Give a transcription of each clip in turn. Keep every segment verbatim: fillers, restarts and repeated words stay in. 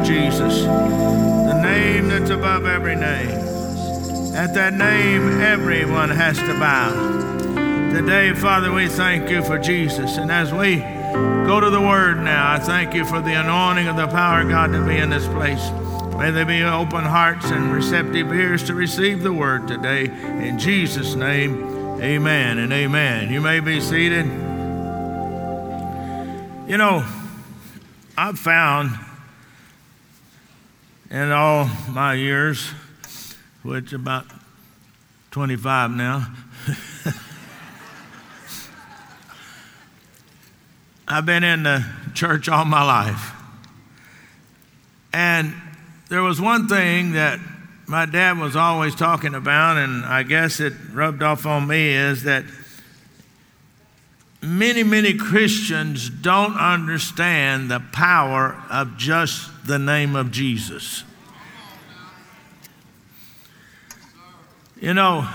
of Jesus, the name that's above every name. At that name, everyone has to bow. Today, Father, we thank you for Jesus. And as we go to the Word now, I thank you for the anointing of the power of God to be in this place. May there be open hearts and receptive ears to receive the Word today. In Jesus' name, amen and amen. You may be seated. You know, I've found in all my years, which about twenty-five now, I've been in the church all my life. And there was one thing that my dad was always talking about, and I guess it rubbed off on me, is that many, many Christians don't understand the power of just the name of Jesus. You know,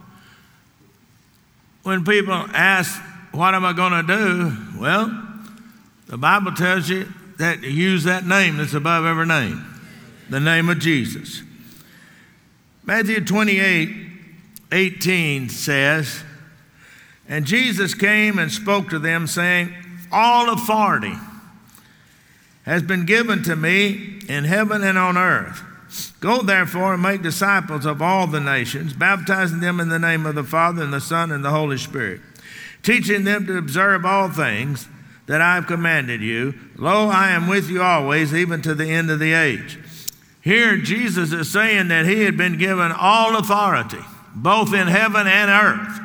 when people ask, what am I going to do? Well, the Bible tells you that you use that name that's above every name, the name of Jesus. Matthew twenty-eight eighteen says, and Jesus came and spoke to them, saying, all authority has been given to me in heaven and on earth. Go therefore and make disciples of all the nations, baptizing them in the name of the Father and the Son and the Holy Spirit, teaching them to observe all things that I have commanded you. Lo, I am with you always, even to the end of the age. Here Jesus is saying that he had been given all authority, both in heaven and earth.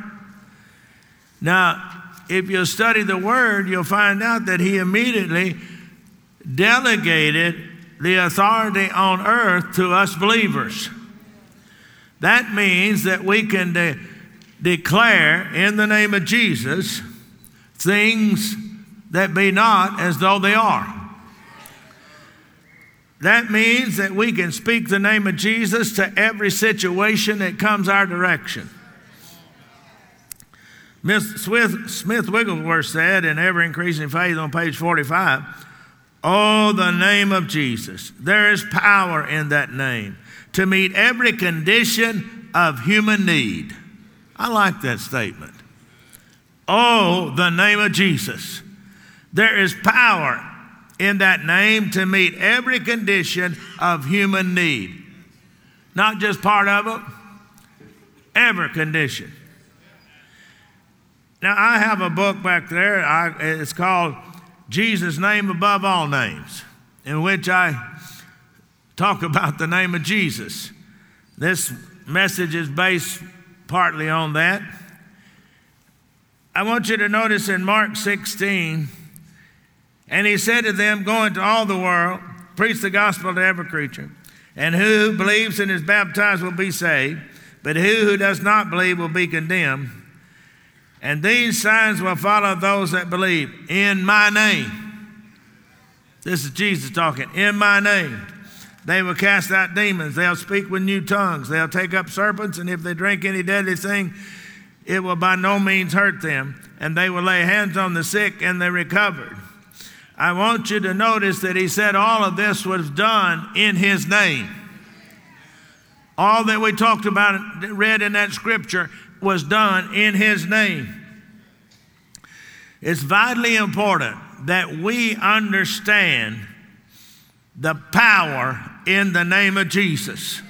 Now, if you study the Word, you'll find out that he immediately delegated the authority on earth to us believers. That means that we can de- declare in the name of Jesus things that be not as though they are. That means that we can speak the name of Jesus to every situation that comes our direction. Miss Smith, Smith Wigglesworth said in Ever Increasing Faith on page forty-five, oh, the name of Jesus. There is power in that name to meet every condition of human need. I like that statement. Oh, the name of Jesus. There is power in that name to meet every condition of human need. Not just part of it, every condition. Now, I have a book back there. I, it's called Jesus' Name Above All Names, in which I talk about the name of Jesus. This message is based partly on that. I want you to notice in Mark sixteen, and he said to them, go into all the world, preach the gospel to every creature, and who believes and is baptized will be saved, but who who does not believe will be condemned. And these signs will follow those that believe in my name. This is Jesus talking. In my name. They will cast out demons. They'll speak with new tongues. They'll take up serpents, and if they drink any deadly thing, it will by no means hurt them. And they will lay hands on the sick, and they recovered. I want you to notice that he said all of this was done in his name. All that we talked about, read in that scripture, was done in his name. It's vitally important that we understand the power in the name of Jesus.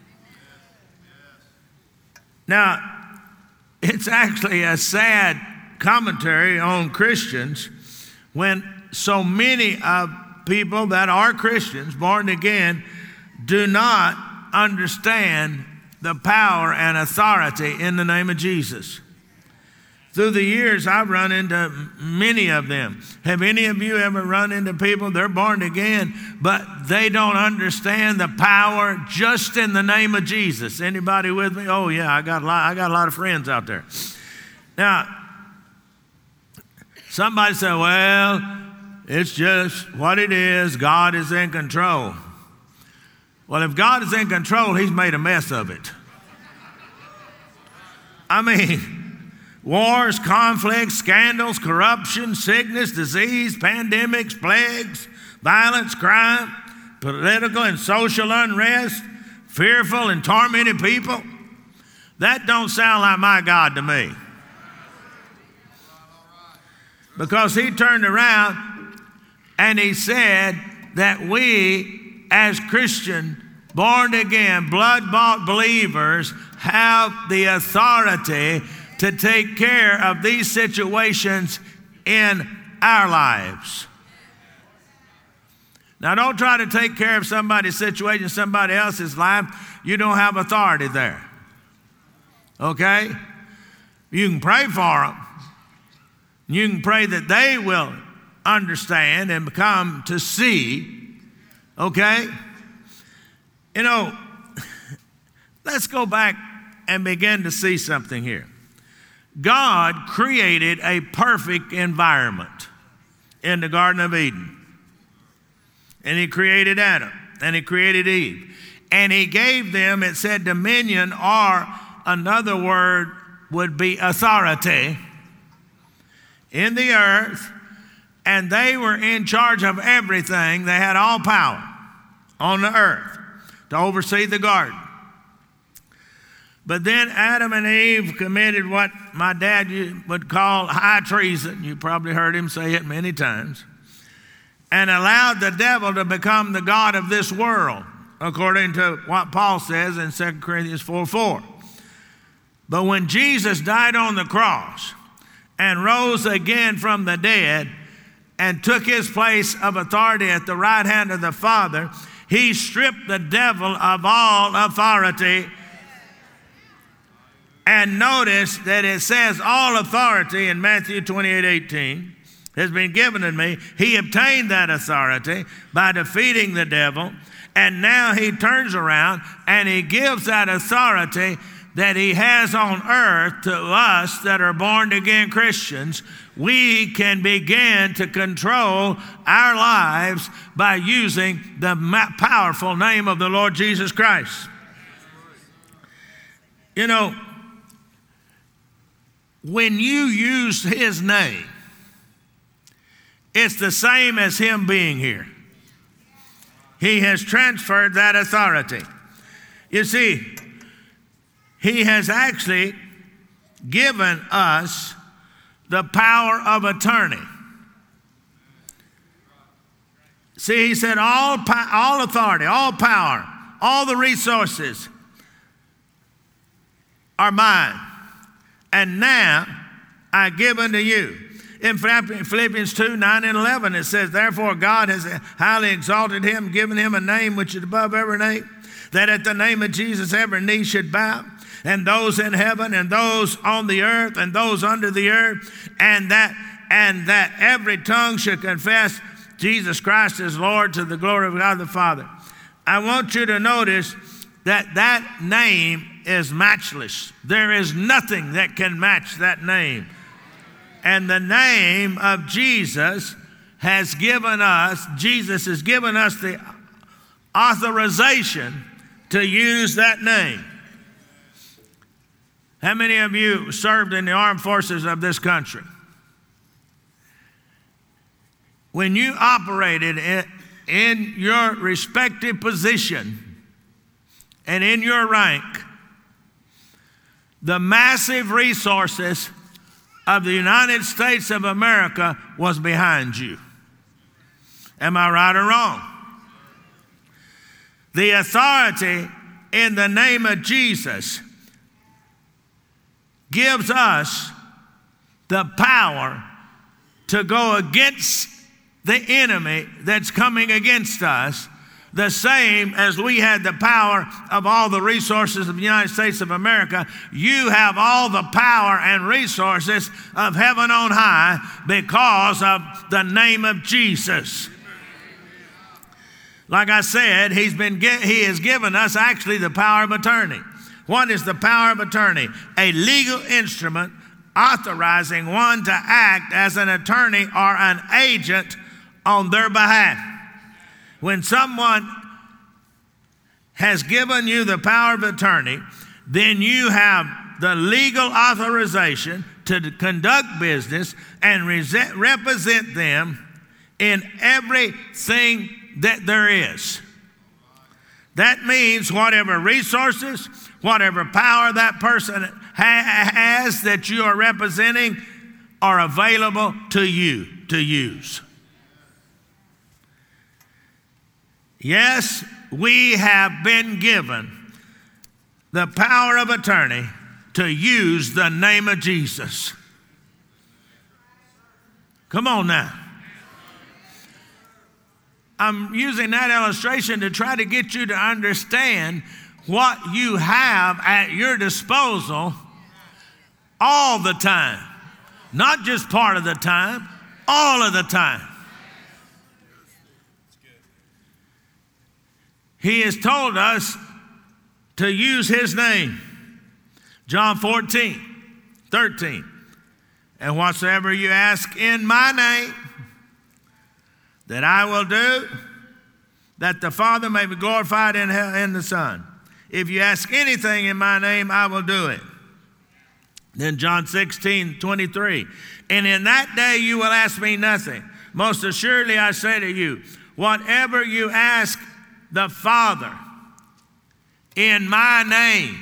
Now, it's actually a sad commentary on Christians when so many of people that are Christians, born again, do not understand the power and authority in the name of Jesus. Through the years, I've run into many of them. Have any of you ever run into people, they're born again, but they don't understand the power just in the name of Jesus? Anybody with me? Oh yeah, I got a lot, I got a lot of friends out there. Now, somebody said, well, it's just what it is. God is in control. Well, if God is in control, he's made a mess of it. I mean, wars, conflicts, scandals, corruption, sickness, disease, pandemics, plagues, violence, crime. political and social unrest, fearful and tormented people. That don't sound like my God to me. Because he turned around and he said that we as Christian, born again, blood-bought believers have the authority to take care of these situations in our lives. Now, don't try to take care of somebody's situation, somebody else's life. You don't have authority there. Okay? You can pray for them. You can pray that they will understand and come to see. Okay? You know, let's go back and begin to see something here. God created a perfect environment in the Garden of Eden. And he created Adam, and he created Eve. And he gave them, it said dominion, or another word would be authority, in the earth. And they were in charge of everything. They had all power on the earth to oversee the garden. But then Adam and Eve committed what my dad would call high treason. You probably heard him say it many times. And allowed the devil to become the god of this world, according to what Paul says in Second Corinthians four four. But when Jesus died on the cross and rose again from the dead and took his place of authority at the right hand of the Father, he stripped the devil of all authority. And notice that it says all authority in Matthew twenty-eight eighteen has been given to me. He obtained that authority by defeating the devil. And now he turns around and he gives that authority that he has on earth to us that are born again Christians. We can begin to control our lives by using the powerful name of the Lord Jesus Christ. You know, when you use his name, it's the same as him being here. He has transferred that authority. You see, he has actually given us the power of attorney. See, he said all, po- all authority, all power, all the resources are mine. And now I give unto you. In Philippians two, nine and eleven, it says, therefore God has highly exalted him, given him a name which is above every name, that at the name of Jesus every knee should bow, and those in heaven and those on the earth and those under the earth, and that and that every tongue should confess Jesus Christ is Lord, to the glory of God the Father. I want you to notice that that name is matchless. There is nothing that can match that name. And the name of Jesus has given us, Jesus has given us the authorization to use that name. How many of you served in the armed forces of this country? When you operated in your respective position and in your rank, the massive resources of the United States of America was behind you. Am I right or wrong? The authority in the name of Jesus gives us the power to go against the enemy that's coming against us, the same as we had the power of all the resources of the United States of America. You have all the power and resources of heaven on high because of the name of Jesus. Like I said, he's been he has given us actually the power of attorney. What is the power of attorney? A legal instrument authorizing one to act as an attorney or an agent on their behalf. When someone has given you the power of attorney, then you have the legal authorization to conduct business and represent them in everything that there is. That means whatever resources, whatever power that person ha- has that you are representing are available to you to use. Yes, we have been given the power of attorney to use the name of Jesus. Come on now. I'm using that illustration to try to get you to understand what you have at your disposal all the time. Not just part of the time, all of the time. He has told us to use his name. John fourteen, thirteen. And whatsoever you ask in my name, that I will do, that the Father may be glorified in, in the Son. If you ask anything in my name, I will do it. Then John sixteen, twenty-three. And in that day you will ask me nothing. Most assuredly I say to you, whatever you ask the Father in my name,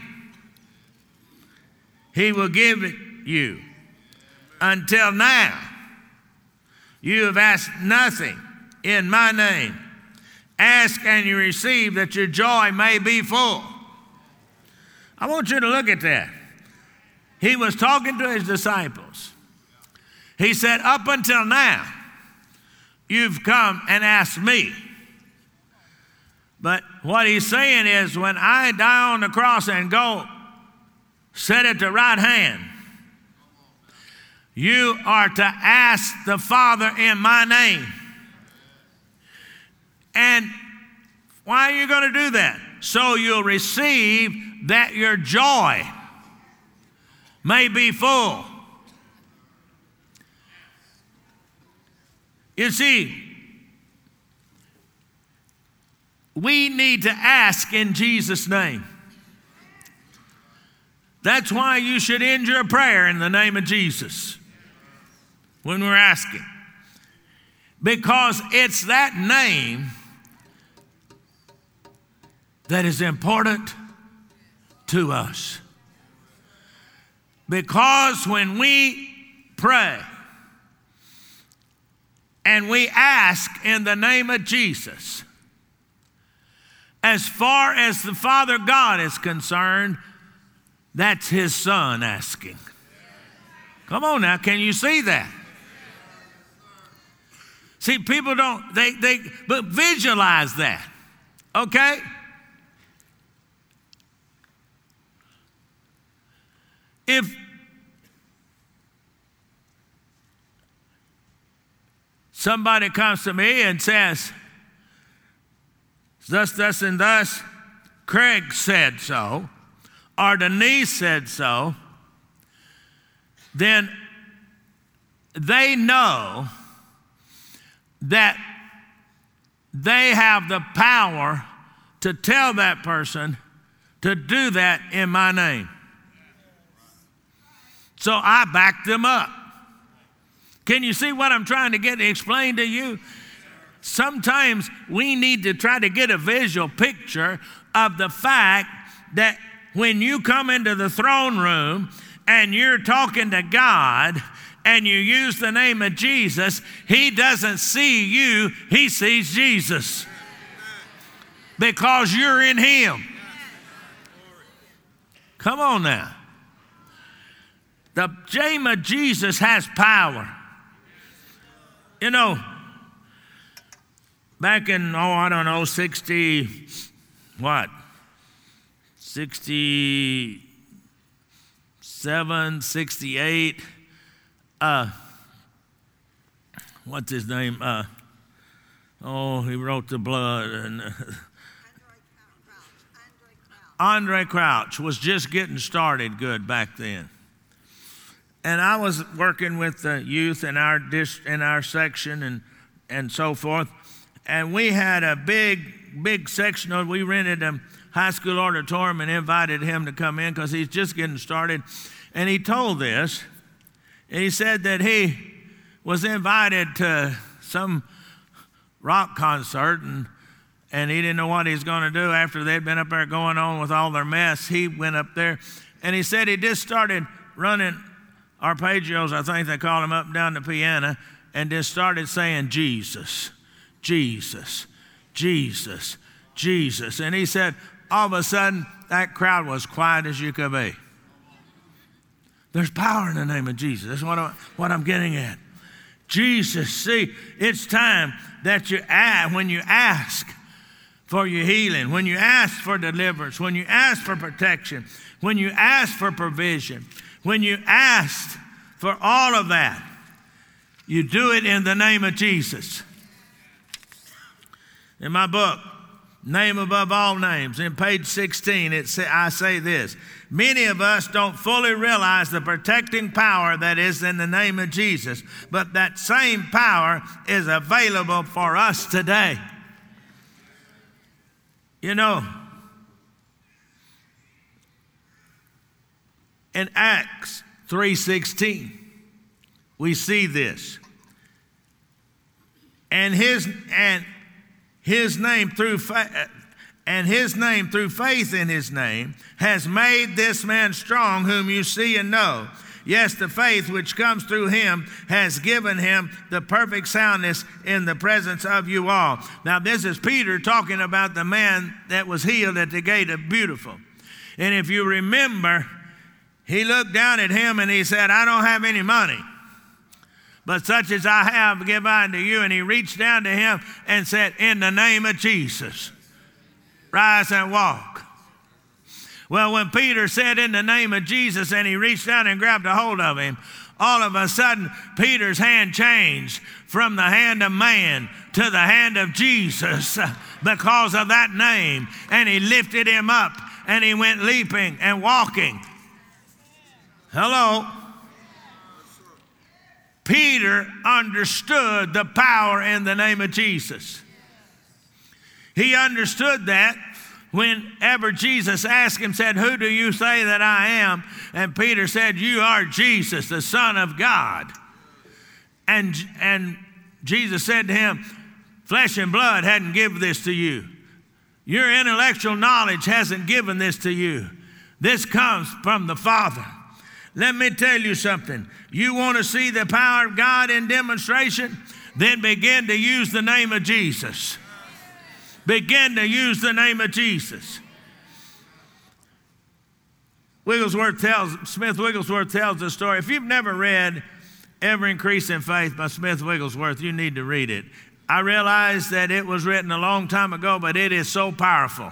he will give it you. Until now, you have asked nothing in my name. Ask and you receive, that your joy may be full. I want you to look at that. He was talking to his disciples. He said, up until now, you've come and asked me. But what he's saying is, when I die on the cross and go sit at the right hand, you are to ask the Father in my name. And why are you going to do that? So you'll receive that your joy may be full. You see, we need to ask in Jesus' name. That's why you should end your prayer in the name of Jesus when we're asking. Because it's that name that is important to us. Because when we pray and we ask in the name of Jesus, as far as the Father God is concerned, that's his Son asking. Come on now, can you see that? See, people don't, they, they, but visualize that, okay? If somebody comes to me and says, thus, thus, and thus, Craig said so, or Denise said so, then they know that they have the power to tell that person to do that in my name. So I back them up. Can you see what I'm trying to get explained to you? Sometimes we need to try to get a visual picture of the fact that when you come into the throne room and you're talking to God and you use the name of Jesus, he doesn't see you, he sees Jesus. Because you're in him. Come on now. The name of Jesus has power. You know, back in, oh, I don't know, sixty, what? sixty-seven, sixty-eight. Uh, what's his name? Uh, oh, he wrote the blood. And, uh, Andre Crouch was just getting started good back then. And I was working with the youth in our dish, in our section and, and so forth. And we had a big, big sectional. We rented a high school auditorium and invited him to come in because he's just getting started. And he told this. And he said that he was invited to some rock concert. And and he didn't know what he was going to do after they'd been up there going on with all their mess. He went up there, and he said he just started running arpeggios, I think they call them, up and down the piano, and just started saying, Jesus, Jesus, Jesus, Jesus. And he said, all of a sudden, that crowd was quiet as you could be. There's power in the name of Jesus. That's what, I, what I'm getting at. Jesus, see, it's time that you ask, when you ask for your healing, when you ask for deliverance, when you ask for protection, when you ask for provision, when you ask for all of that, you do it in the name of Jesus. In my book, Name Above All Names, in page sixteen, it say, I say this: many of us don't fully realize the protecting power that is in the name of Jesus, but that same power is available for us today. You know, in Acts three sixteen, we see this. And his and his name through fa- and his name through faith in his name has made this man strong, whom you see and know. Yes, the faith which comes through him has given him the perfect soundness in the presence of you all. Now, this is Peter talking about the man that was healed at the gate of Beautiful. And if you remember, he looked down at him and he said, I don't have any money, but such as I have give I unto you. And he reached down to him and said, in the name of Jesus, rise and walk. Well, when Peter said in the name of Jesus and he reached down and grabbed a hold of him, all of a sudden Peter's hand changed from the hand of man to the hand of Jesus because of that name. And he lifted him up and he went leaping and walking. Hello. Peter understood the power in the name of Jesus. He understood that whenever Jesus asked him, said, who do you say that I am? And Peter said, you are Jesus, the Son of God. And, and Jesus said to him, flesh and blood hadn't given this to you. Your intellectual knowledge hasn't given this to you. This comes from the Father. Let me tell you something. You want to see the power of God in demonstration? Then begin to use the name of Jesus. Begin to use the name of Jesus. Wigglesworth tells, Smith Wigglesworth tells the story. If you've never read Ever Increasing Faith by Smith Wigglesworth, you need to read it. I realize that it was written a long time ago, but it is so powerful.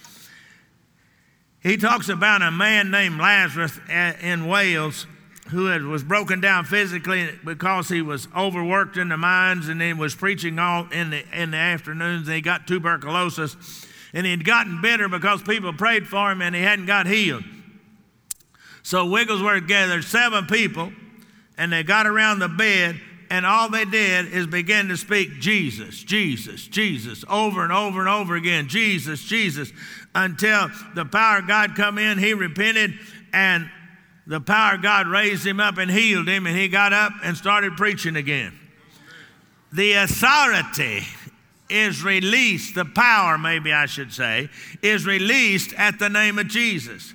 He talks about a man named Lazarus in Wales who had, was broken down physically because he was overworked in the mines, and he was preaching all in the, in the afternoons, and he got tuberculosis. And he had gotten bitter because people prayed for him and he hadn't got healed. So Wigglesworth gathered seven people, and they got around the bed, and all they did is begin to speak Jesus, Jesus, Jesus, over and over and over again, Jesus, Jesus, until the power of God come in. He repented, and the power of God raised him up and healed him, and he got up and started preaching again. The authority is released, the power, maybe I should say, is released at the name of Jesus.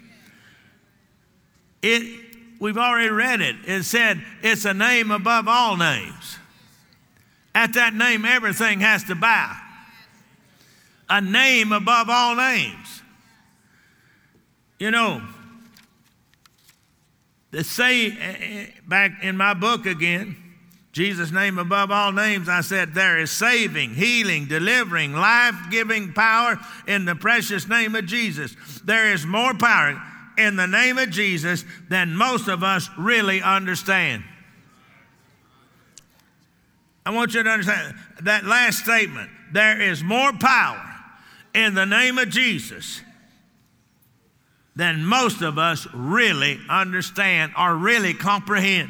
It We've already read it. It said it's a name above all names. At that name, everything has to bow. A name above all names. You know, they say back in my book again, Jesus' name above all names, I said there is saving, healing, delivering, life-giving power in the precious name of Jesus. There is more power in the name of Jesus than most of us really understand. I want you to understand that last statement. There is more power in the name of Jesus than most of us really understand or really comprehend.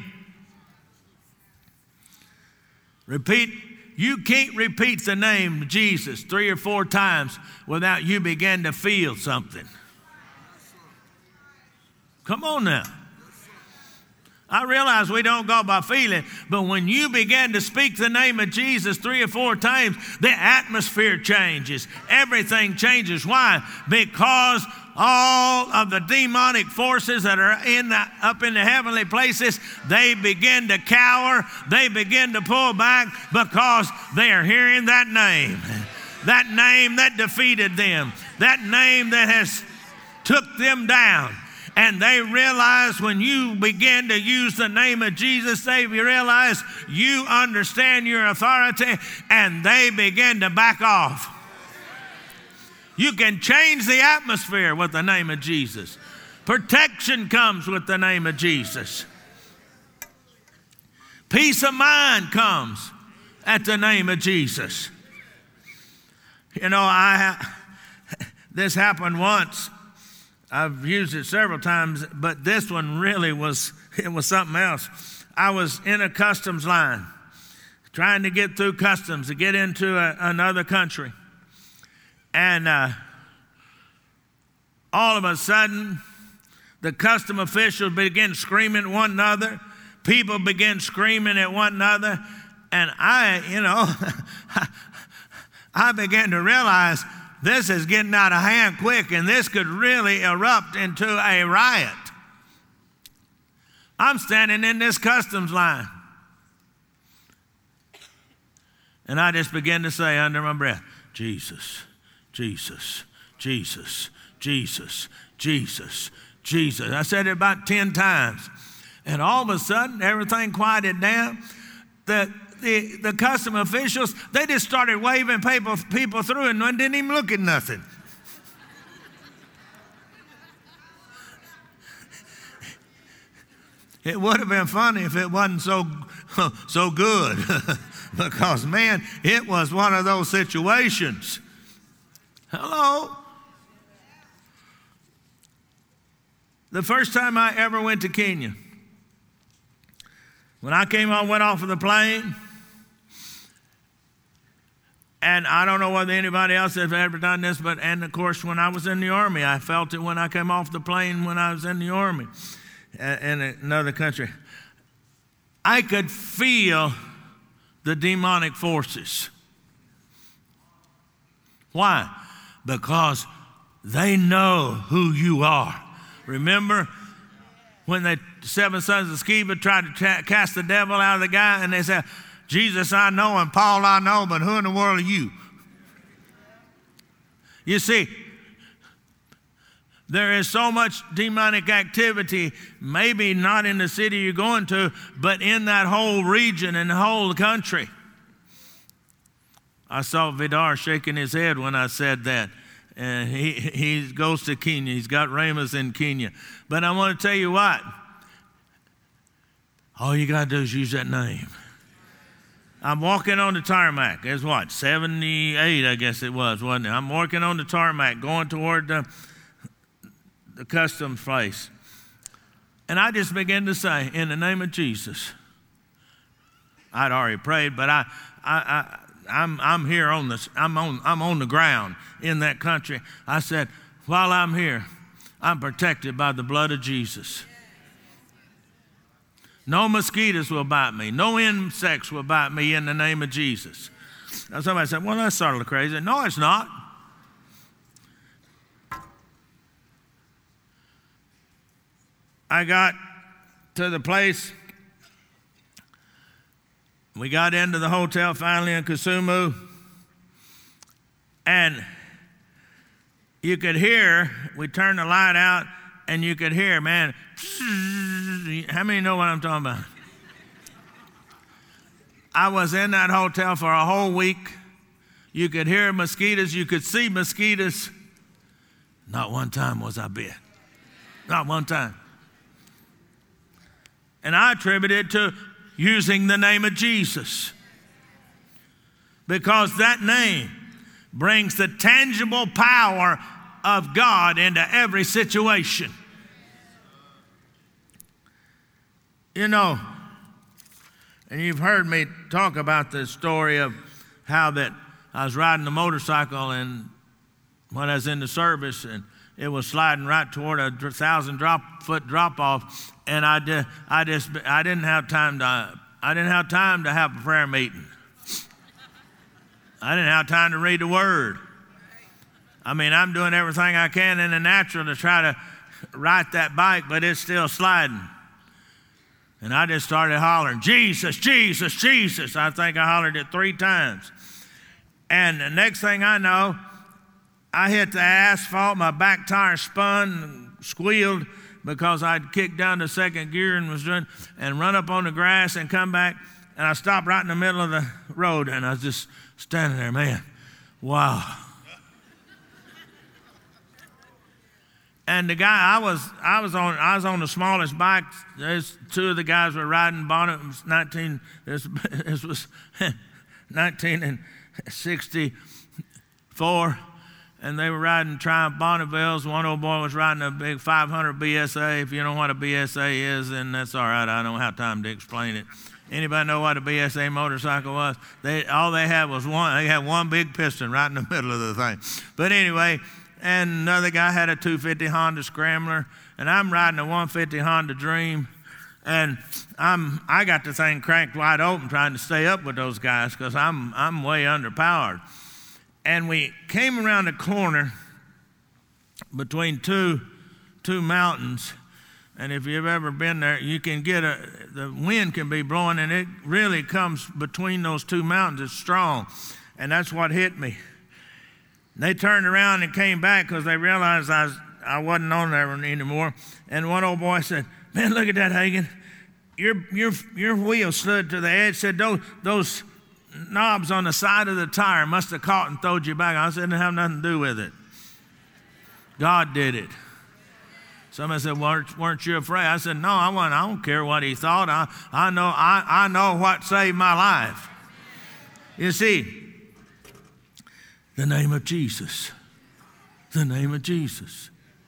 Repeat. You can't repeat the name Jesus three or four times without you begin to feel something. Come on now. I realize we don't go by feeling, but when you begin to speak the name of Jesus three or four times, the atmosphere changes. Everything changes. Why? Because all of the demonic forces that are in the, up in the heavenly places, they begin to cower. They begin to pull back because they are hearing that name. That name that defeated them. That name that has took them down. And they realize when you begin to use the name of Jesus, they realize you understand your authority, and they begin to back off. You can change the atmosphere with the name of Jesus. Protection comes with the name of Jesus. Peace of mind comes at the name of Jesus. You know, I this happened once. I've used it several times, but this one really was, it was something else. I was in a customs line, trying to get through customs to get into a, another country. And uh, all of a sudden, the custom officials began screaming at one another. People began screaming at one another. And I, you know, I began to realize this is getting out of hand quick, and this could really erupt into a riot. I'm standing in this customs line. And I just began to say under my breath, Jesus, Jesus, Jesus, Jesus, Jesus, Jesus. I said it about ten times. And all of a sudden, everything quieted down. The The, the custom officials, they just started waving people, people through and didn't even look at nothing. It would have been funny if it wasn't so, so good. Because, man, it was one of those situations. Hello? The first time I ever went to Kenya, when I came on, went off of the plane, and I don't know whether anybody else has ever done this, but, and of course, when I was in the Army, I felt it when I came off the plane when I was in the Army in another country. I could feel the demonic forces. Why? Because they know who you are. Remember when the seven sons of Sceva tried to ta- cast the devil out of the guy, and they said, Jesus I know and Paul I know, but who in the world are you? You see, there is so much demonic activity, maybe not in the city you're going to, but in that whole region and the whole country. I saw Vidar shaking his head when I said that. And he, he goes to Kenya. He's got Ramos in Kenya. But I want to tell you what. All you got to do is use that name. I'm walking on the tarmac. It's what, seventy-eight, I guess it was, wasn't it? I'm walking on the tarmac, going toward the, the customs place. And I just began to say, in the name of Jesus. I'd already prayed, but I, I, I I'm, I'm here on this. I'm on, I'm on the ground in that country. I said, while I'm here, I'm protected by the blood of Jesus. No mosquitoes will bite me. No insects will bite me in the name of Jesus. Now somebody said, well, that's sort of crazy. No, it's not. I got to the place. We got into the hotel finally in Kisumu. And you could hear, we turned the light out, and you could hear, man, how many know what I'm talking about? I was in that hotel for a whole week. You could hear mosquitoes. You could see mosquitoes. Not one time was I bit. Not one time. And I attribute it to using the name of Jesus. Because that name brings the tangible power of God into every situation. You know, and you've heard me talk about the story of how that I was riding a motorcycle and when I was in the service, and it was sliding right toward a thousand drop foot drop off, and I just, I just, I didn't have time to, I didn't have time to have a prayer meeting. I didn't have time to read the Word. I mean, I'm doing everything I can in the natural to try to ride that bike, but it's still sliding. And I just started hollering, Jesus, Jesus, Jesus. I think I hollered it three times. And the next thing I know, I hit the asphalt. My back tire spun, squealed because I'd kicked down to second gear and was doing, and run up on the grass and come back. And I stopped right in the middle of the road, and I was just standing there, man. Wow. And the guy, I was, I was on, I was on the smallest bike. There's two of the guys were riding. Bonnet was nineteen. This, this was nineteen sixty-four, and they were riding Triumph Bonnevilles. One old boy was riding a big five hundred B S A. If you know what a B S A is, then that's all right. I don't have time to explain it. Anybody know what a B S A motorcycle was? They all they had was one. They had one big piston right in the middle of the thing. But anyway. And another guy had a two fifty Honda Scrambler, and I'm riding a one fifty Honda Dream, and I'm I got the thing cranked wide open trying to stay up with those guys because I'm I'm way underpowered. And we came around the corner between two two mountains, and if you've ever been there, you can get a the wind can be blowing, and it really comes between those two mountains. It's strong, and that's what hit me. They turned around and came back because they realized I, was, I wasn't on there anymore. And one old boy said, man, look at that, Hagen. Your, your, your wheel slid to the edge. Said, those, those knobs on the side of the tire must have caught and throwed you back. I said, it didn't have nothing to do with it. God did it. Somebody said, weren't, weren't you afraid? I said, no, I, wasn't. I don't care what he thought. I, I, know, I, I know what saved my life. You see, the name of Jesus. The name of Jesus.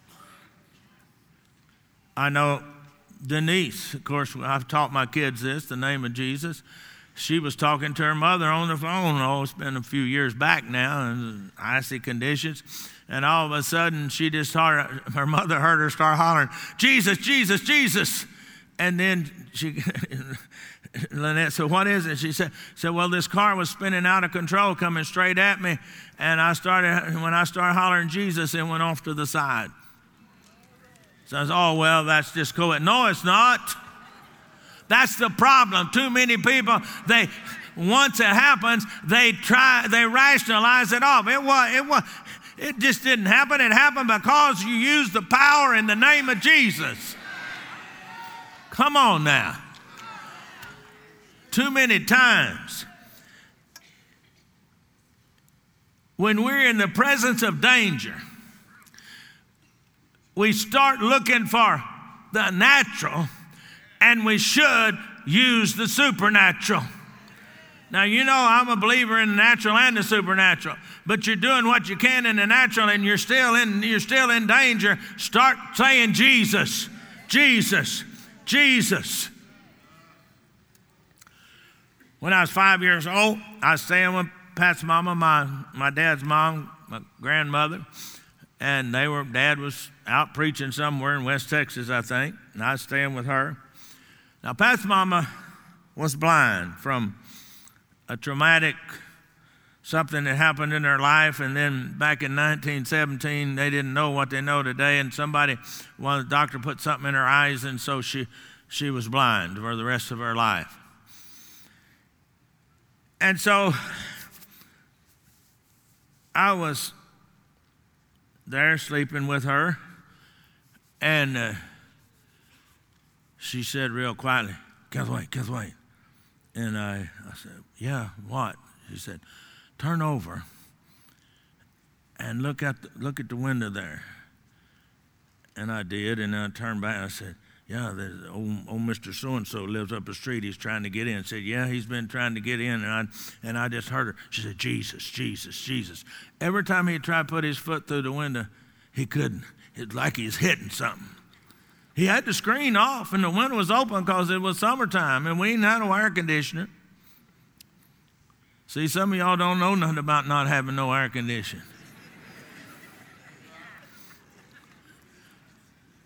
I know Denise, of course, I've taught my kids this, the name of Jesus. She was talking to her mother on the phone. Oh, it's been a few years back now, and icy conditions. And all of a sudden, she just started, her mother heard her start hollering, Jesus, Jesus, Jesus. And then she... Lynette said, what is it? She said, said, well, this car was spinning out of control, coming straight at me. And I started, when I started hollering Jesus, it went off to the side. So I said, oh, well, that's just cool. No, it's not. That's the problem. Too many people, they, once it happens, they try, they rationalize it off. It was, it was, it just didn't happen. It happened because you used the power in the name of Jesus. Come on now. Too many times when we're in the presence of danger, we start looking for the natural, and we should use the supernatural. Now, you know I'm a believer in the natural and the supernatural, but you're doing what you can in the natural, and you're still in you're still in danger. Start saying Jesus, Jesus, Jesus. When I was five years old, I was staying with Pat's mama, my, my dad's mom, my grandmother, and they were, Dad was out preaching somewhere in West Texas, I think, and I was staying with her. Now, Pat's mama was blind from a traumatic something that happened in her life, and then back in nineteen seventeen, they didn't know what they know today, and somebody, one the doctor put something in her eyes, and so she, she was blind for the rest of her life. And so I was there sleeping with her, and uh, she said real quietly, Kethwayne, Kethwayne. And I, I said, yeah, what? She said, turn over and look at the, look at the window there. And I did, and I turned back and I said, yeah, there's old, old Mister So-and-so lives up the street. He's trying to get in. I said, yeah, he's been trying to get in. And I, and I just heard her. She said, Jesus, Jesus, Jesus. Every time he tried to put his foot through the window, he couldn't. It's like he's hitting something. He had the screen off, and the window was open because it was summertime, and we didn't have no air conditioner. See, some of y'all don't know nothing about not having no air conditioning.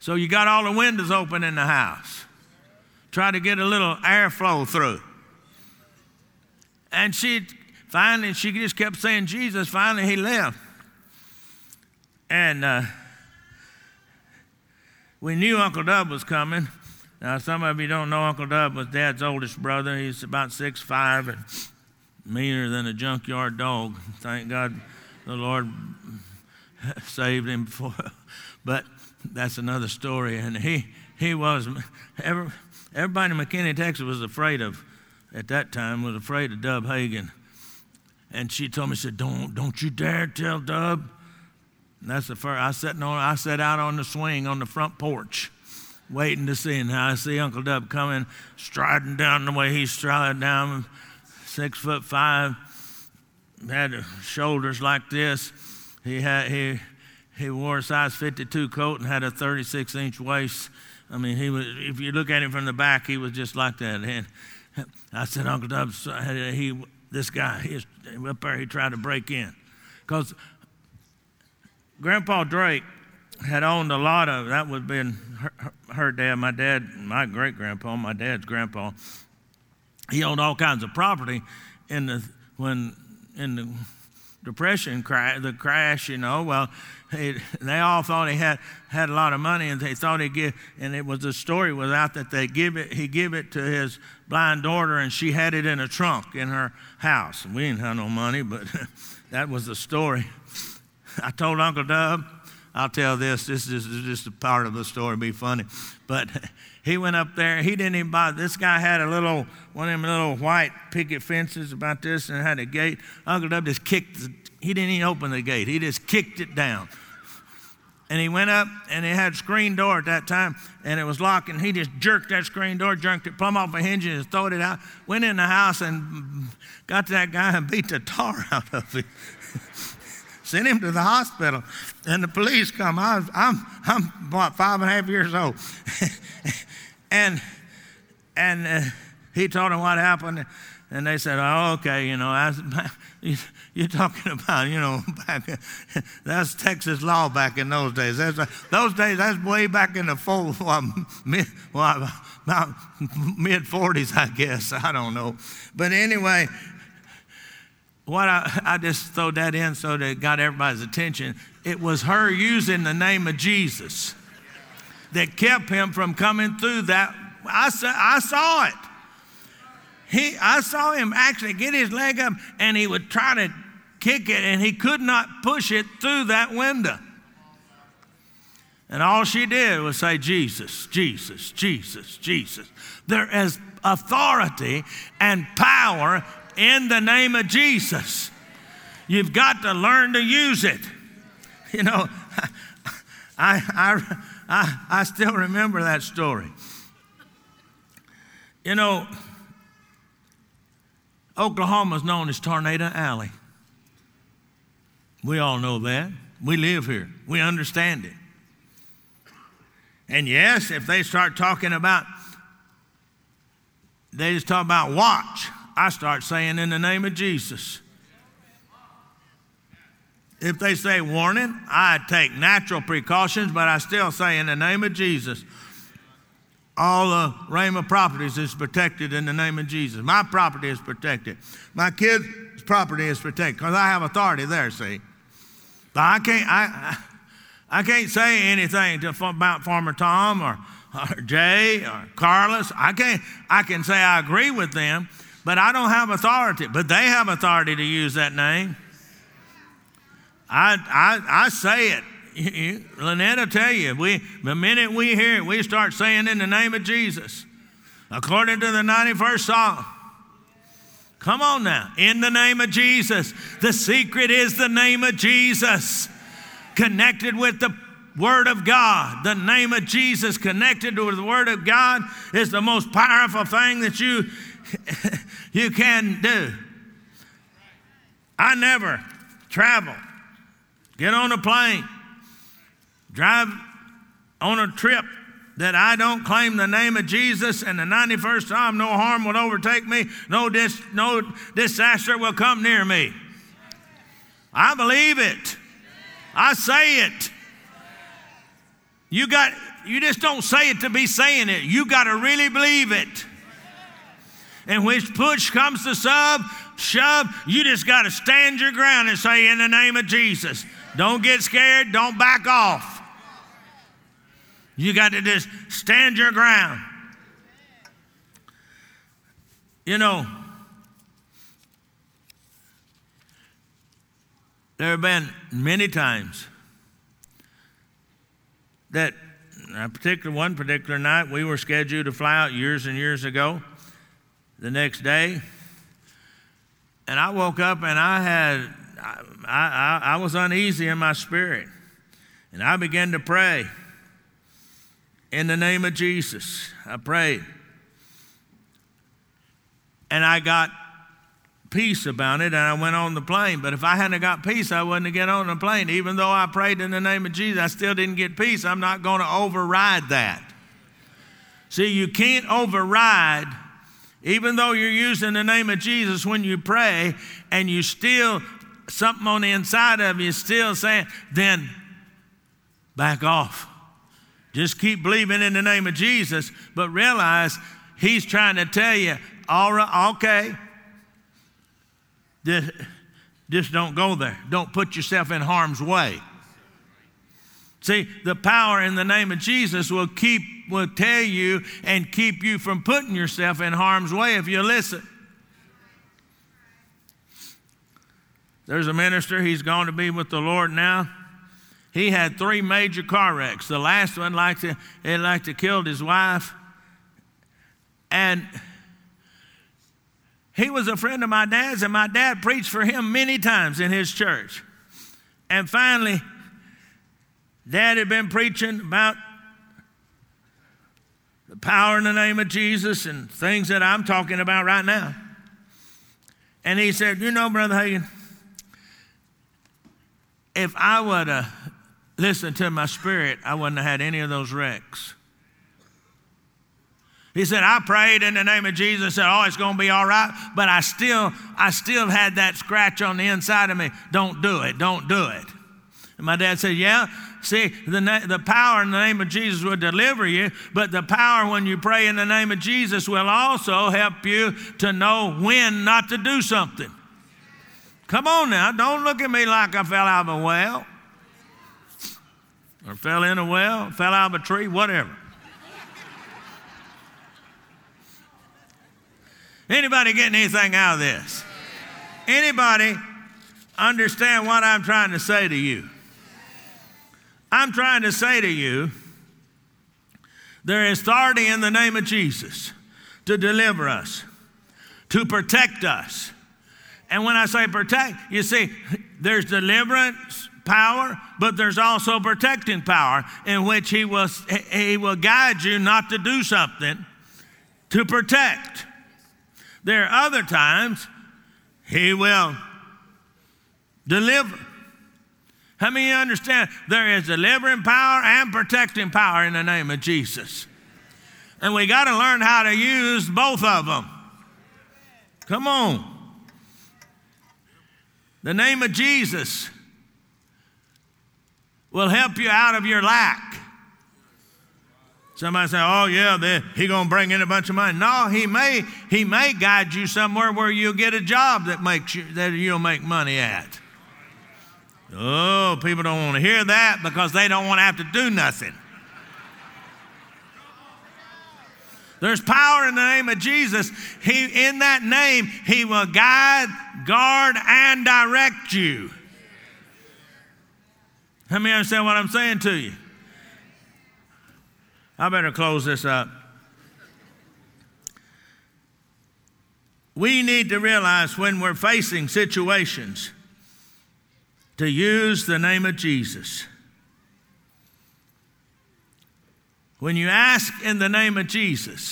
So you got all the windows open in the house. Try to get a little airflow through. And she finally, she just kept saying Jesus. Finally, he left. And uh, we knew Uncle Dub was coming. Now, some of you don't know Uncle Dub was Dad's oldest brother. He's about six foot five and meaner than a junkyard dog. Thank God the Lord saved him before. But that's another story. And he, he was, every, everybody in McKinney, Texas was afraid of, at that time, was afraid of Dub Hagen. And she told me, she said, don't, don't you dare tell Dub. And that's the first, I sat, on, I sat out on the swing on the front porch, waiting to see. And I see Uncle Dub coming, striding down the way he strided down, six foot five, had shoulders like this. He had he he wore a size fifty-two coat and had a thirty-six inch waist. I mean, he was. If you look at him from the back, he was just like that. And I said, Uncle Dub, he this guy, he up there, he tried to break in, because Grandpa Drake had owned a lot of, that would have been her, her dad, my dad, my great-grandpa, my dad's grandpa. He owned all kinds of property in the, when, in the Depression, crash, the crash, you know, well, he, they all thought he had, had a lot of money, and they thought he'd give, and it was, the story was out that they give it, he give it to his blind daughter, and she had it in a trunk in her house. We didn't have no money, but that was the story. I told Uncle Dub, I'll tell this, this is just a part of the story, be funny. But he went up there, he didn't even buy, this guy had a little, one of them little white picket fences about this, and had a gate. Uncle Dub just kicked, the, he didn't even open the gate, he just kicked it down. And he went up, and it had a screen door at that time, and it was locked, and he just jerked that screen door, jerked it plumb off a hinge, and just throwed it out, went in the house, and got to that guy and beat the tar out of him. Sent him to the hospital, and the police come. I was, I'm, I'm what, five and a half years old, and and uh, he told them what happened, and they said, "Oh, okay, you know, I was, you're talking about, you know, back, that's Texas law back in those days. That's those days. That's way back in the full, well, mid, well, about mid forties, I guess. I don't know, but anyway." What I, I just throw that in so that it got everybody's attention. It was her using the name of Jesus that kept him from coming through that. I saw, I saw it. He, I saw him actually get his leg up, and he would try to kick it, and he could not push it through that window. And all she did was say, Jesus, Jesus, Jesus, Jesus. There is authority and power in the name of Jesus. You've got to learn to use it. You know, I, I, I, I still remember that story. You know, Oklahoma is known as Tornado Alley. We all know that. We live here. We understand it. And yes, if they start talking about, they just talk about watch, I start saying in the name of Jesus. If they say warning, I take natural precautions, but I still say in the name of Jesus. All the Rhema properties is protected in the name of Jesus. My property is protected. My kids' property is protected because I have authority there, see. But I can't, I, I can't say anything to, about Farmer Tom or, or Jay or Carlos. I can't, I can say I agree with them, but I don't have authority. But they have authority to use that name. I, I, I say it. Lynette will tell you, we, the minute we hear it, we start saying in the name of Jesus. According to the ninety-first Psalm. Come on now. In the name of Jesus. The secret is the name of Jesus. Connected with the Word of God. The name of Jesus connected with the Word of God is the most powerful thing that you, you can do. I never travel, get on a plane, drive on a trip that I don't claim the name of Jesus and the ninety-first Psalm, no harm will overtake me, no, dis, no disaster will come near me. I believe it. I say it. You got, you just don't say it to be saying it. You got to really believe it. And when push comes to shove, shove, you just got to stand your ground and say, in the name of Jesus. Don't get scared. Don't back off. You got to just stand your ground. You know, there have been many times that a particular one particular night we were scheduled to fly out years and years ago. The next day, and I woke up and I had, I, I, I was uneasy in my spirit, and I began to pray in the name of Jesus. I prayed, and I got peace about it, and I went on the plane. But if I hadn't got peace, I wouldn't have get on the plane. Even though I prayed in the name of Jesus, I still didn't get peace. I'm not going to override that. See, you can't override. Even though you're using the name of Jesus when you pray and you still, something on the inside of you is still saying, then back off. Just keep believing in the name of Jesus, but realize he's trying to tell you, all right, okay, just, just don't go there. Don't put yourself in harm's way. See, the power in the name of Jesus will keep, will tell you and keep you from putting yourself in harm's way if you listen. There's a minister, he's gone to be with the Lord now. He had three major car wrecks. The last one like to, it like to killed his wife. And he was a friend of my dad's, and my dad preached for him many times in his church. And finally, Dad had been preaching about the power in the name of Jesus and things that I'm talking about right now. And he said, you know, Brother Hagin, if I would have listened to my spirit, I wouldn't have had any of those wrecks. He said, I prayed in the name of Jesus, said, oh, it's going to be all right, but I still, I still had that scratch on the inside of me. Don't do it, don't do it. And my dad said, yeah, see, the, the power in the name of Jesus will deliver you, but the power when you pray in the name of Jesus will also help you to know when not to do something. Come on now, don't look at me like I fell out of a well or fell in a well, fell out of a tree, whatever. Anybody getting anything out of this? Anybody understand what I'm trying to say to you? I'm trying to say to you, there is authority in the name of Jesus to deliver us, to protect us. And when I say protect, you see, there's deliverance power, but there's also protecting power in which he will, he will guide you not to do something to protect. There are other times he will deliver. How many of you understand there is delivering power and protecting power in the name of Jesus? And we got to learn how to use both of them. Come on. The name of Jesus will help you out of your lack. Somebody say, oh yeah, he's going to bring in a bunch of money. No, he may, he may guide you somewhere where you'll get a job that makes you, that you'll make money at. Oh, people don't want to hear that because they don't want to have to do nothing. There's power in the name of Jesus. He, in that name, he will guide, guard, and direct you. Let me understand what I'm saying to you. I better close this up. We need to realize when we're facing situations to use the name of Jesus. When you ask in the name of Jesus,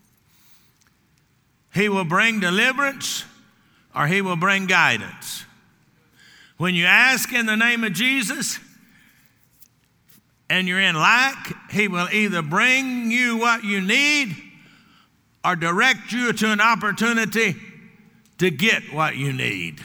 he will bring deliverance or he will bring guidance. When you ask in the name of Jesus and you're in lack, he will either bring you what you need or direct you to an opportunity to get what you need.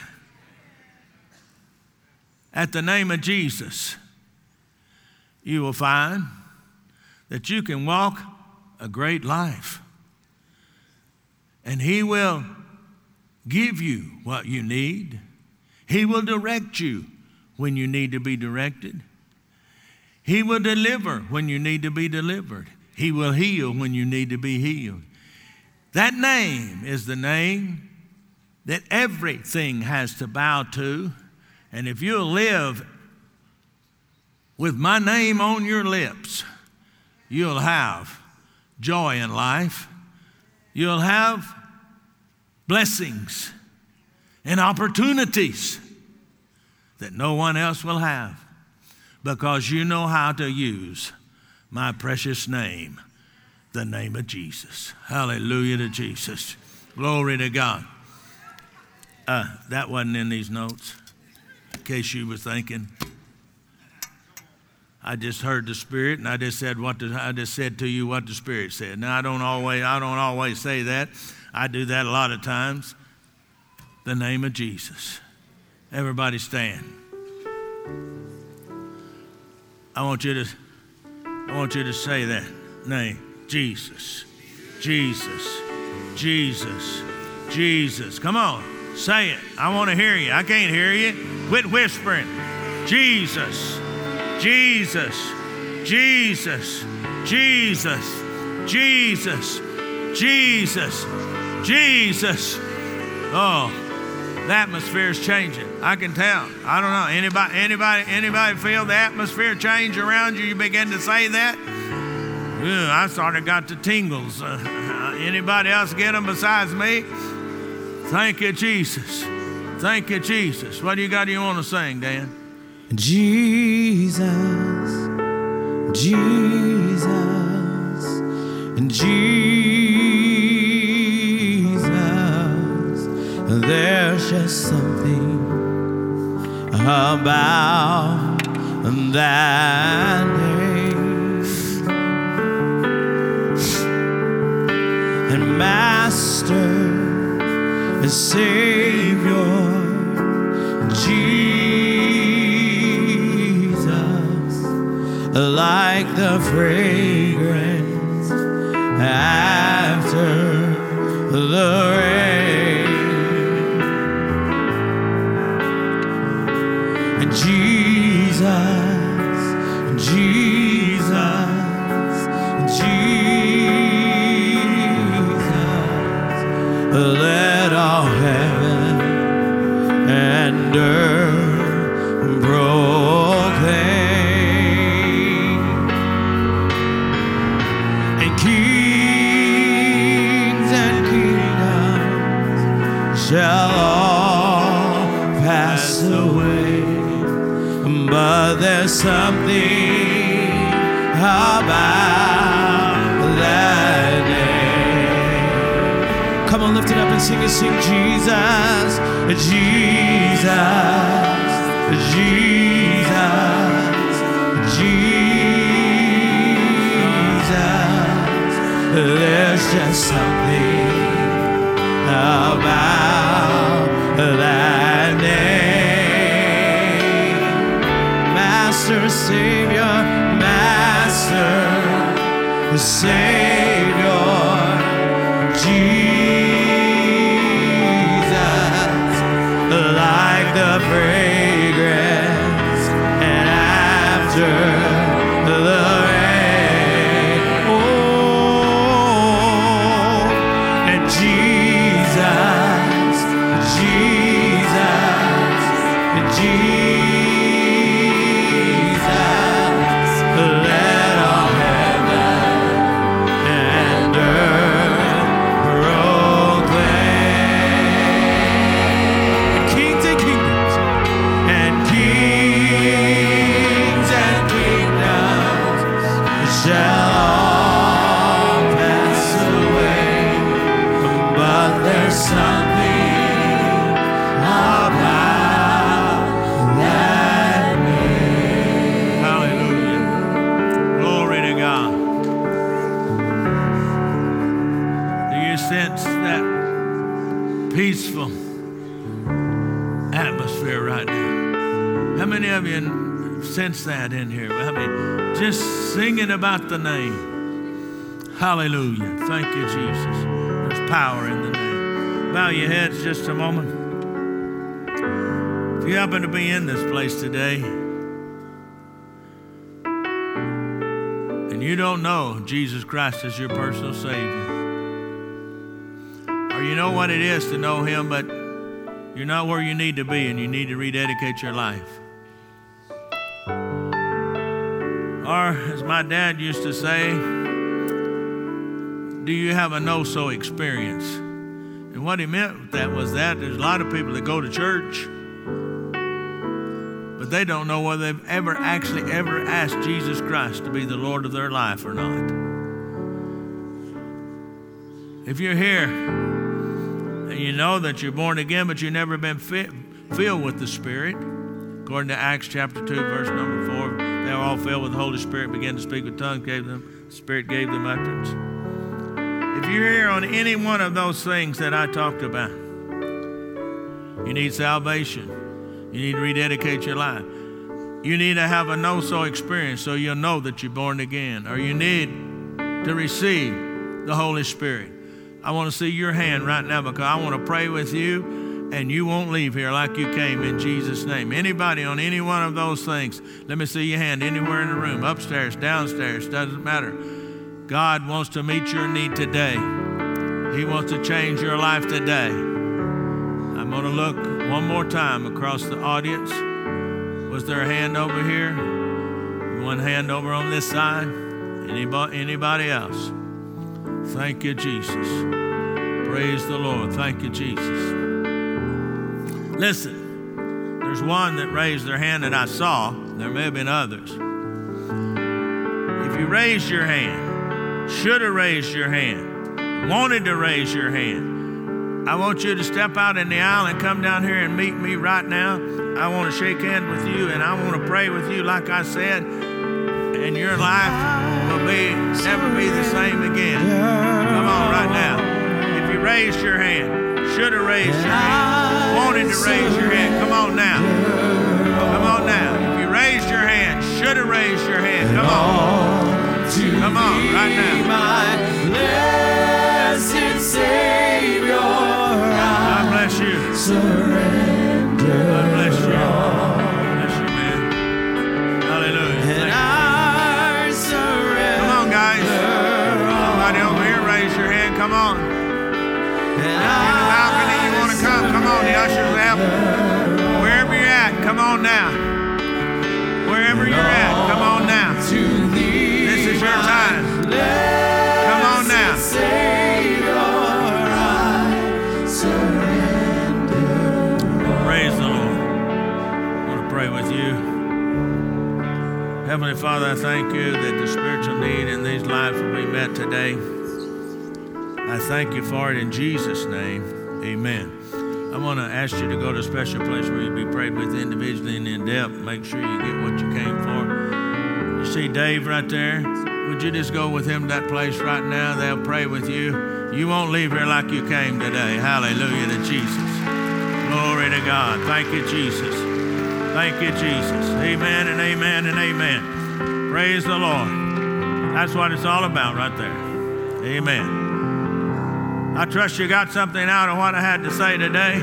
At the name of Jesus, you will find that you can walk a great life. And He will give you what you need. He will direct you when you need to be directed. He will deliver when you need to be delivered. He will heal when you need to be healed. That name is the name that everything has to bow to. And if you'll live with my name on your lips, you'll have joy in life. You'll have blessings and opportunities that no one else will have, because you know how to use my precious name, the name of Jesus. Hallelujah to Jesus. Glory to God. Uh, that wasn't in these notes, in case you were thinking. I just heard the Spirit, and I just said what the, I just said to you what the Spirit said. Now I don't always I don't always say that. I do that a lot of times. The name of Jesus. Everybody stand. I want you to I want you to say that name. Jesus. Jesus. Jesus. Jesus. Come on. Say it. I want to hear you. I can't hear you. Quit whispering. Jesus. Jesus. Jesus. Jesus. Jesus. Jesus. Jesus. Oh, the atmosphere is changing. I can tell. I don't know. Anybody, anybody, anybody feel the atmosphere change around you? You begin to say that? Ugh, I sort of got the tingles. Uh, anybody else get them besides me? Thank you, Jesus. Thank you, Jesus. What do you got you want to sing, Dan? Jesus, Jesus, Jesus. There's just something about that name. And Master and Savior, Jesus, like the fragrance after the rain. And Jesus, Jesus, Jesus, let all heaven and earth proclaim. And kings and kingdoms shall all pass away, but there's something about that name. Come on, lift it up and sing it. Sing Jesus, Jesus, Jesus, Jesus. There's just something about that name. Master, Savior, Master, Savior, Jesus, like the fragrance and after the rain. Oh, and Jesus, Jesus, Jesus, let all heaven and earth proclaim. Kings and kingdoms, and kings and kingdoms shall all pass away, but there's something about that name. Hallelujah. Glory to God. Do you sense that peaceful atmosphere right now? How many of you sense that in here. I mean, just singing about the name. Hallelujah. Thank you, Jesus. There's power in the name. Bow your heads just a moment. If you happen to be in this place today and you don't know Jesus Christ as your personal Savior, or you know what it is to know Him, but you're not where you need to be and you need to rededicate your life. Or, as my dad used to say, do you have a no-so experience? And what he meant with that was that there's a lot of people that go to church, but they don't know whether they've ever actually ever asked Jesus Christ to be the Lord of their life or not. If you're here and you know that you're born again, but you've never been fit, filled with the Spirit, according to Acts chapter two, verse number four, they were all filled with the Holy Spirit, began to speak with tongues, gave them, the Spirit gave them utterance. If you're here on any one of those things that I talked about, you need salvation. You need to rededicate your life. You need to have a no-so experience so you'll know that you're born again. Or you need to receive the Holy Spirit. I want to see your hand right now because I want to pray with you. And you won't leave here like you came in Jesus' name. Anybody on any one of those things, let me see your hand anywhere in the room, upstairs, downstairs, doesn't matter. God wants to meet your need today. He wants to change your life today. I'm going to look one more time across the audience. Was there a hand over here? One hand over on this side? Anybody, anybody else? Thank you, Jesus. Praise the Lord. Thank you, Jesus. Listen, there's one that raised their hand that I saw. There may have been others. If you raised your hand, should have raised your hand, wanted to raise your hand, I want you to step out in the aisle and come down here and meet me right now. I want to shake hands with you and I want to pray with you like I said, and your life will be never be the same again. Come on right now. If you raised your hand, should have raised your hand, wanted to raise your hand, come on now. Come on now. If you raised your hand, should have raised your hand, come on. Come on, right now. My blessed Savior, God bless you. Surrender. God bless you. Bless you, man. Hallelujah. And I surrender. Come on, guys. Somebody over here, raise your hand. Come on. And In the balcony, you want to come? Come on, the ushers will help. Wherever you're at, come on now. Wherever you're at, come on now. This is your time. Come on now. Praise the Lord. I want to pray with you. Heavenly Father, I thank you that the spiritual need in these lives will be met today. I thank you for it in Jesus' name. Amen. I want to ask you to go to a special place where you'll be prayed with individually and in depth. Make sure you get what you came for. You see Dave right there? Would you just go with him to that place right now? They'll pray with you. You won't leave here like you came today. Hallelujah to Jesus. Glory to God. Thank you, Jesus. Thank you, Jesus. Amen and amen and amen. Praise the Lord. That's what it's all about right there. Amen. I trust you got something out of what I had to say today.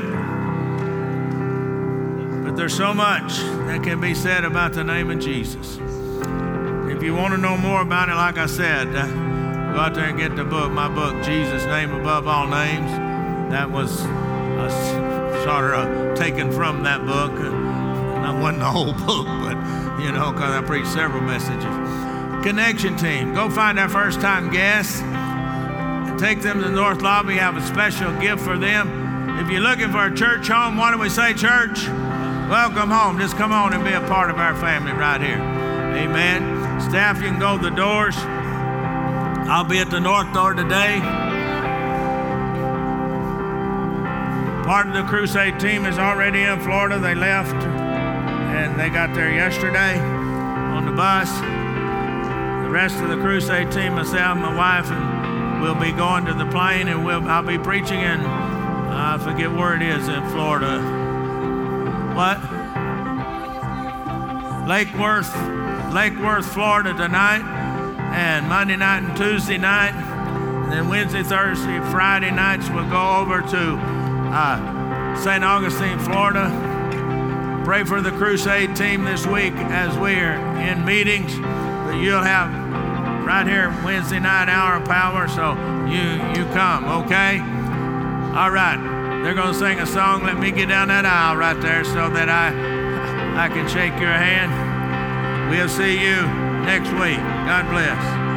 But there's so much that can be said about the name of Jesus. If you want to know more about it, like I said, uh, go out there and get the book, my book, Jesus' Name Above All Names. That was uh, sort of uh, taken from that book. That wasn't the whole book, but, you know, because I preached several messages. Connection team, go find our first-time guests. Take them to the North Lobby, have a special gift for them. If you're looking for a church home, why don't we say church? Welcome home. Just come on and be a part of our family right here. Amen. Staff, you can go to the doors. I'll be at the north door today. Part of the crusade team is already in Florida. They left and they got there yesterday on the bus. The rest of the crusade team, myself, my wife, and we'll be going to the plane, and we'll, I'll be preaching in, uh, I forget where it is in Florida. What? Lake Worth, Lake Worth, Florida tonight, and Monday night and Tuesday night. And then Wednesday, Thursday, Friday nights we'll go over to uh, Saint Augustine, Florida. Pray for the crusade team this week as we are in meetings. But you'll have right here Wednesday night hour of power, so you you come, okay? All right, they're going to sing a song. Let me get down that aisle right there so that I I can shake your hand. We'll see you next week. God bless.